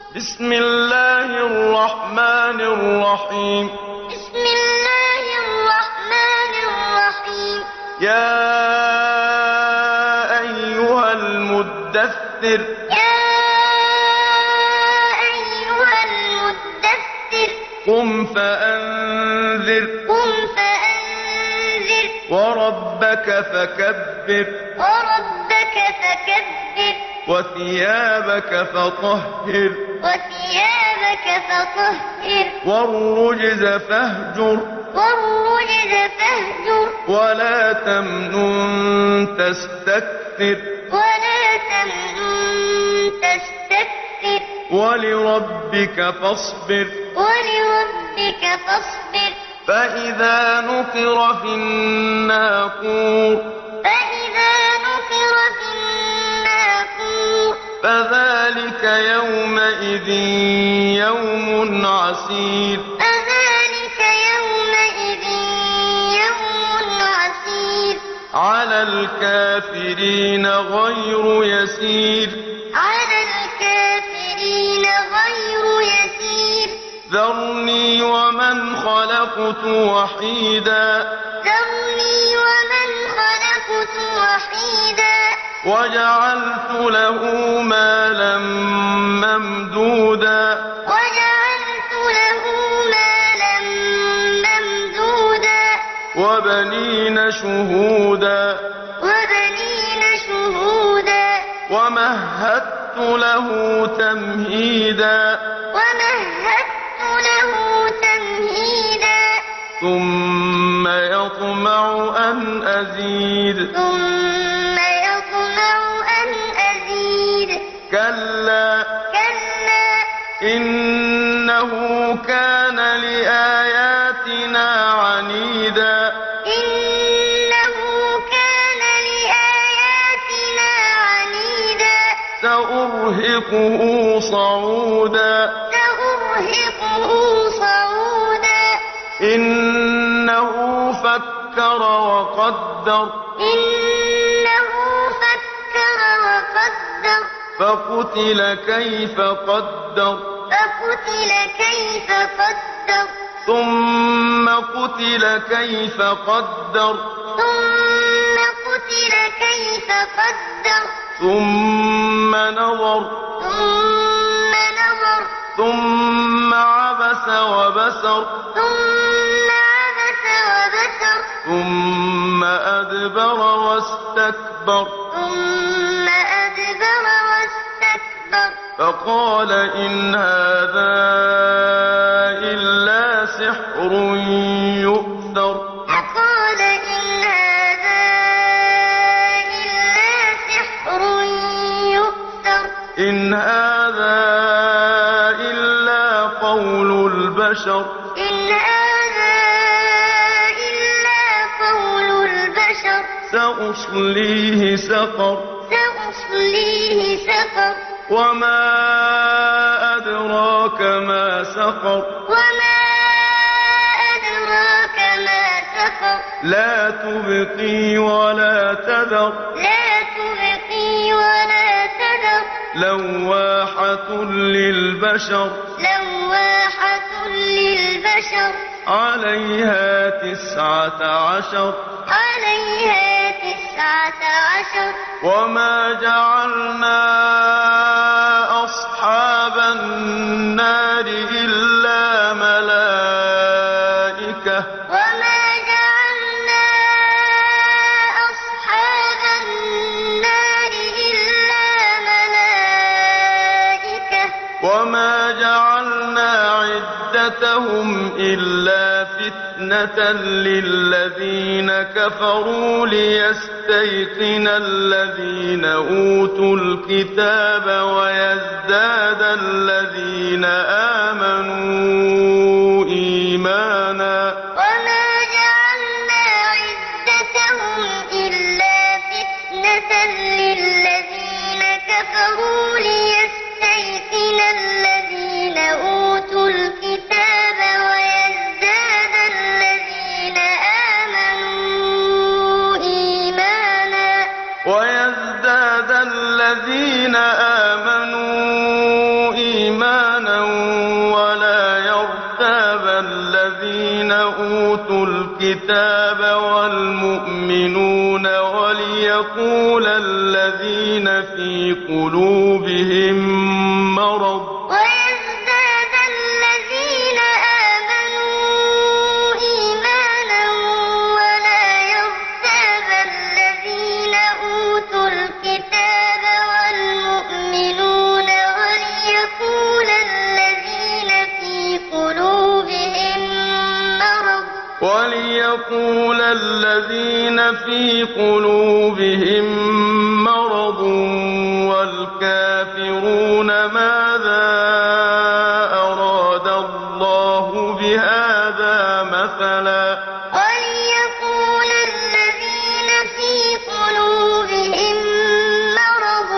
بسم الله الرحمن الرحيم. بسم الله الرحمن الرحيم. يا أيها المدثر. يا أيها المدثر. قم فأنذر. قم فأنذر. وربك فكبر. وربك فكبر. وثيابك فطهر. وثيابك فطهر. والرجز فاهجر. والرجز فاهجر. ولا تمنن تستكثر. ولا تمنن تستكثر. ولربك فاصبر. ولربك فاصبر. فإذا نقر في الناقور. فإذا نقر في الناقور. فذلك يومئذ يوم عسير. فذلك يومئذ يوم عسير. على الكافرين غير يسير. على الكافرين غير يسير. ذرني ومن خلقت وحيدا. ذرني ومن خلقت وحيدا. وجعلت له مالا ممدودا. وجعلت له مالا ممدودا. وبنين شهودا. وبنين شهودا. ومهدت له تمهيدا. ومهدت له تمهيدا. ثم يطمع أن أزيد. ثم يطمع أن أزيد. كلا كلا إنه كان لآياتنا عنيدا. إنه كان لآياتنا عنيدا. سأرهقه صعودا. سأرهقه صعودا. إنه فكر وقدر. إنه فكر وقدر. فقتل كيف قدر. فقتل كيف قدر. ثم قتل كيف قدر. ثم قتل كيف قدر. ثم نظر. ثم نظر. ثم عبس وبسر. ثم عبس وبسر. ثم أدبر واستكبر. ثم أدبر واستكبر. فقال إن هذا إلا سحر يؤثر. فقال إن هذا إلا سحر يؤثر. إن هذا إلا قول البشر. إن هذا إلا قول البشر. سأصليه سقر. سأصليه سقر. وما أدراك ما سقر. وما أدراك ما سقر. لا تبقي ولا تذر. لا تبقي ولا تذر. لواحة للبشر. لواحة للبشر. عليها 19. عليها 19. وما جعلنا أصحاب النار إلا ملائكة. وما جعلنا أصحاب النار إلا ملائكة. وما جعلنا عدتهم إلا فتنة للذين كفروا ليستيقن الذين أوتوا الكتاب ويزداد الذين آمنوا إيمانا. وما جعلنا عدتهم إلا فتنة للذين كفروا ليستيقن الذين أوتوا الكتاب ويزداد الذين آمنوا إيمانا. ويزداد الذين آمنوا إيمانا أوتوا الكتاب والمؤمنون وليقول الذين في قلوبهم مرض ويزداد الذين آمنوا إيمانا ولا يرتاب الذين أوتوا الكتاب والمؤمنون وليقول الذين في قلوبهم مرض والكافرون ماذا أراد الله بهذا مثلا وليقول الذين في قلوبهم مرض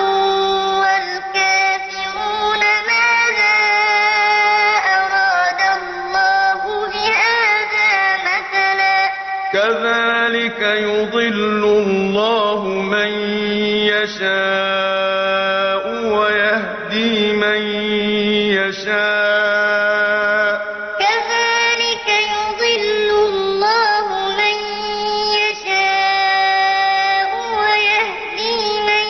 والكافرون ماذا أراد الله بهذا مثلا كذلك يضل الله من يشاء ويهدي من يشاء كذلك يضل الله من يشاء ويهدي من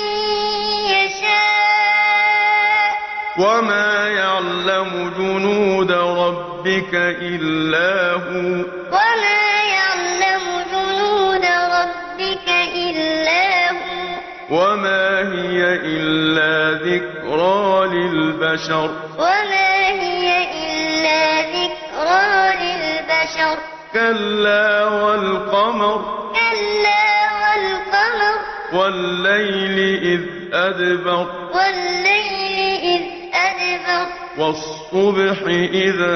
يشاء وما يعلم جنود ربك إلا هو وما يعلم جنود ربك إلا هو وما هي إلا ذكرى للبشر وما هي إلا ذكرى للبشر كلا والقمر كلا والقمر والليل إذ أدبر والليل إذ أدبر والصبح إذا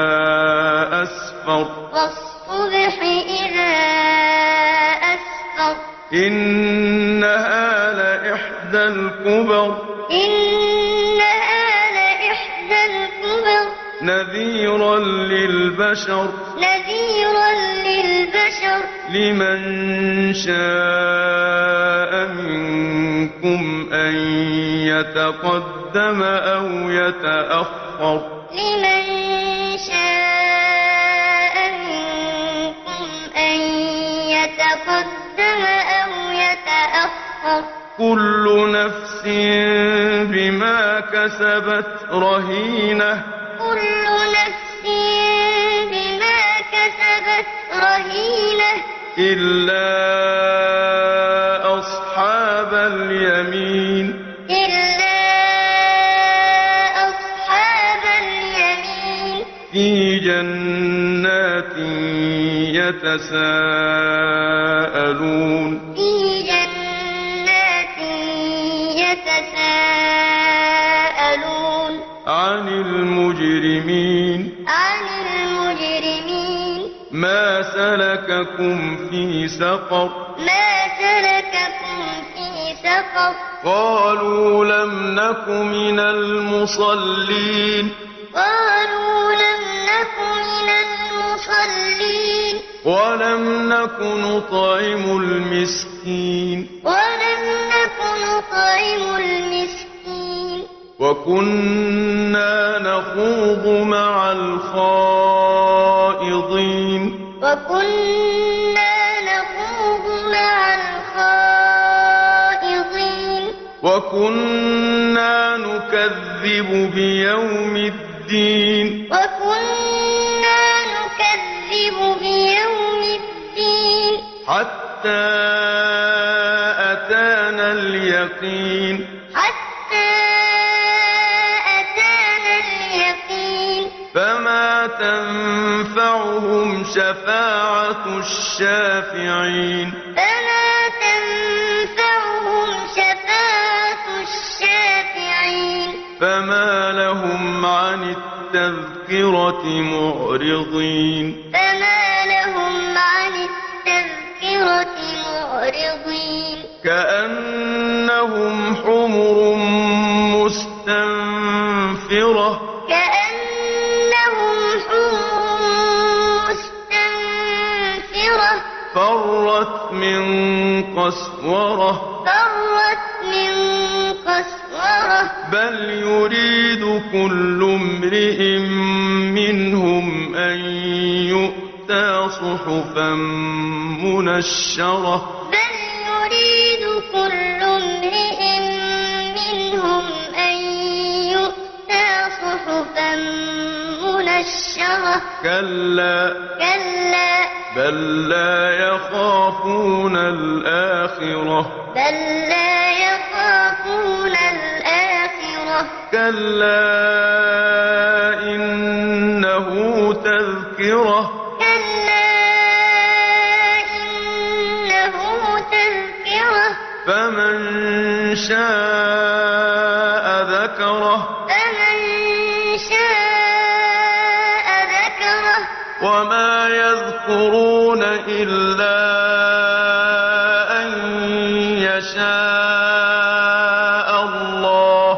أسفر والصبح إذا أسفر إنها لإحدى الكبر إنها لإحدى الكبر نذيرا للبشر نذيرا للبشر لمن شاء منكم أن يتقدم أو يتأخر لمن شاء منكم أن يتقدم أو يتأخر كل نفس بما كسبت رهينة كل نفس بما كسبت رهينة إلا أصحاب اليمين إلا أصحاب اليمين في جنات يتساءلون في جنات يتساءلون عن المجرمين ما سلككم في سقر ما سلككم في سقر قالوا لم نك من المصلين قالوا لم نك من المصلين ولم نك نطعم المسكين ولم نك نطعم المسكين وكنا نخوض مع الخائضين وكنا نخوض مع الخائضين وكنا نكذب بيوم الدين وكنا نكذب بيوم الدين حتى أتانا اليقين فما تنفعهم شفاعة الشافعين فما تنفعهم شفاعة الشافعين فما لهم عن التذكرة معرضين فما لهم عن التذكرة معرضين كأنهم حمر مستنفرة فرت من قسورة بل يريد كل امرئ منهم أن يؤتى صحفا منشرة بل يريد كل امرئ منهم أن يؤتى صحفا منشرة كلا بل لا يخافون الآخرة كلا إنه تذكرة فمن شاء ذكره وما يذكرون إلا أن يشاء الله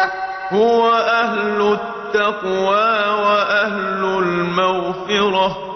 هو أهل التقوى وأهل المغفرة